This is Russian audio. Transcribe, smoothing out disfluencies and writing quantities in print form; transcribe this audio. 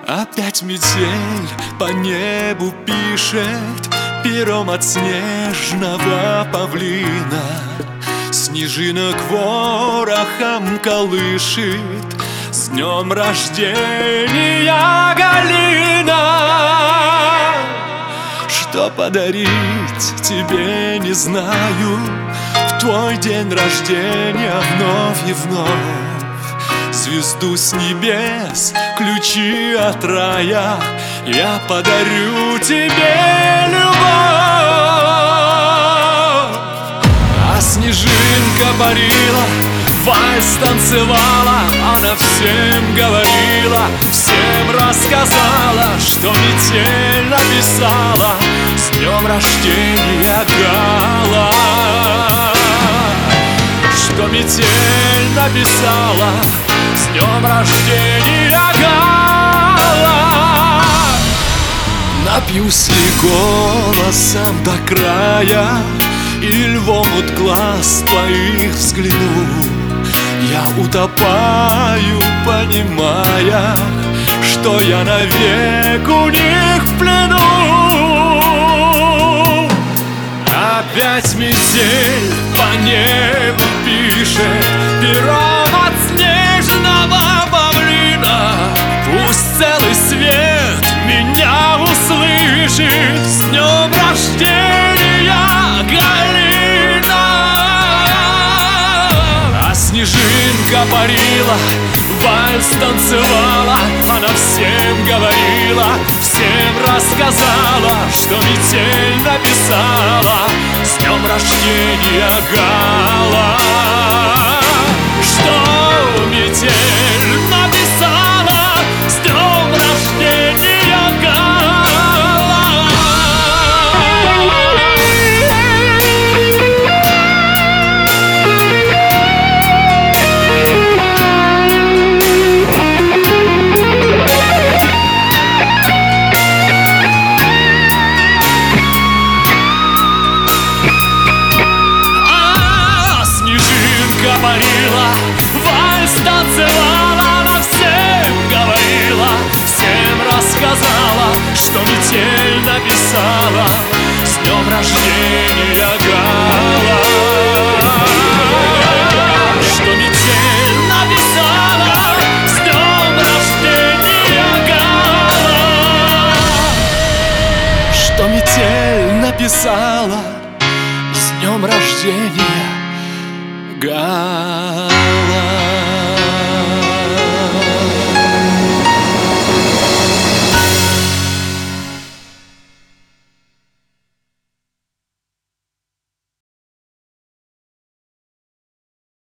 Опять метель по небу пишет пером от снежного павлина. Снежинок ворохом колышет. С днем рождения, Галина! Что подарить тебе не знаю. В твой день рождения вновь и вновь звезду с небес, ключи от рая я подарю тебе, любовь. А снежинка парила, вальс танцевала, она всем говорила, всем рассказала, что метель написала: с днем рождения, Гала! Что метель написала: с днем рождения, Гала! Напьюсь ли голосом до края, и львом от глаз твоих взгляну, я утопаю, понимая, что я навек у них в плену. Опять метель по небу пишет пером от снежного павлина. Пусть целый свет меня услышит: с днем рождения, Галина! А снежинка парила, вальс танцевала, она всем говорила, всем рассказала, что метель написала: с днем рождения, Гала! Что метель написала: с днем рождения, Гала! Парила, вальс танцевала, она всем говорила, всем рассказала, что метель написала: с днем рождения, Гала! Что метель написала: с днем рождения, Гала! Что метель написала: с днем рождения, Гала!